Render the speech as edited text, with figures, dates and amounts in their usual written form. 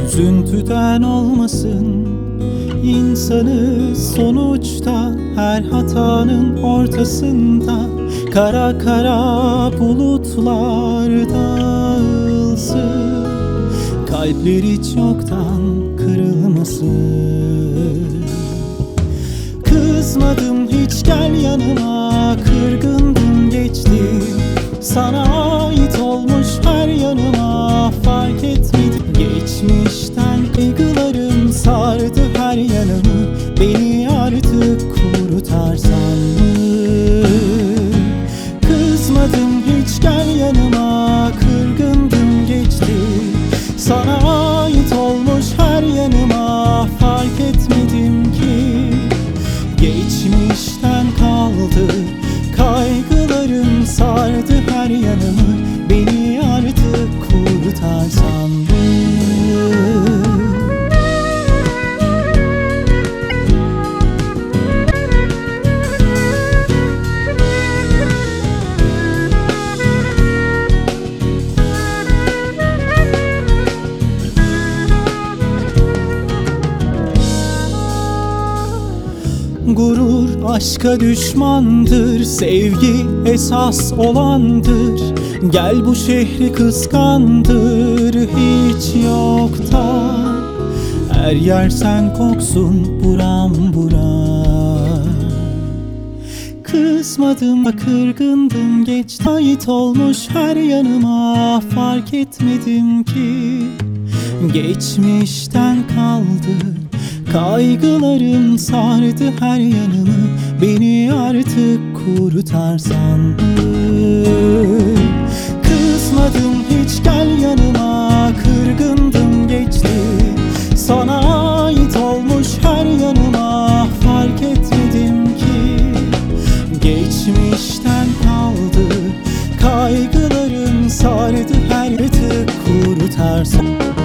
Üzüntüden olmasın insanı sonuçta, her hatanın ortasında kara kara bulutlar dağılsın. Kalpleri çoktan kırılmasın. Kızmadım hiç, gel yanıma, kırgındım geçti. Sana ait olmuş her yanıma, fark etmedim. Geçmişten kaygılarım sardı her yanımı, beni artık kurutarsan mı? Kızmadım hiç, gel yanıma, kırgındım geçti. Sana ait olmuş her yanıma, fark etmedim ki geçmişten kaldı. Kaygılarım sardı her yanımı, beni artık kurtarsan mı? Gurur aşka düşmandır, sevgi esas olandır. Gel bu şehri kıskandır hiç yoktan. Her yer sen koksun buram buram. Kızmadım, kırgındım geçti. Ait olmuş her yanıma, fark etmedim ki geçmişten kaldı. Kaygılarım sardı her yanımı, beni artık kurutarsan mı? Kızmadım hiç, gel yanıma, kırgındım geçti. Sana ait olmuş her yanıma, fark etmedim ki geçmişten kaldı. Kaygılarım sardı her yanımı, kurutarsan